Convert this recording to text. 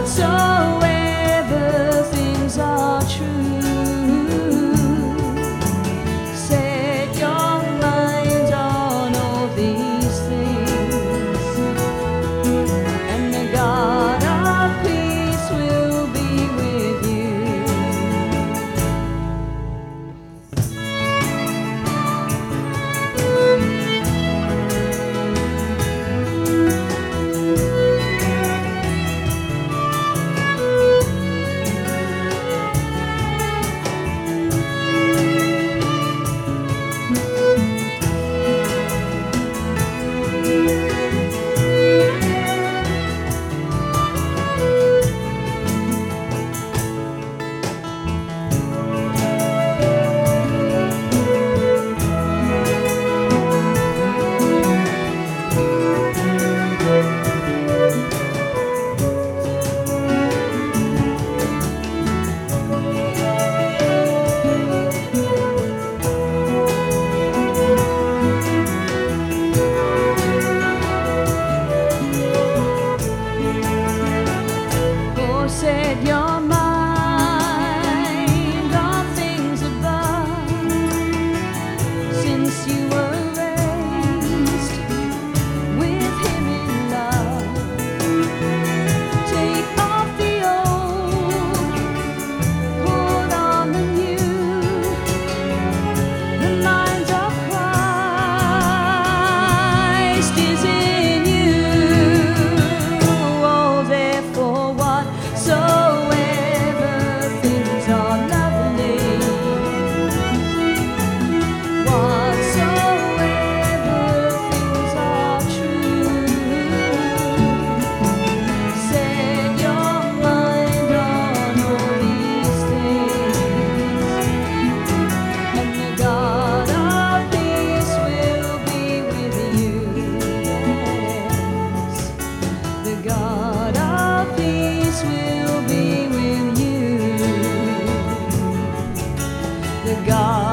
whatsoever things are true, set your mind on all these things, and the God of peace will be with you. Set your mind on things above, since you were raised with Him in love. Take off the old, put on the new. The mind of Christ is in you. Oh, therefore, whatsoever things are lovely, whatsoever things are true, set your mind on all these things, and the God of peace will be with you. Yes, the God of peace will be with you. The God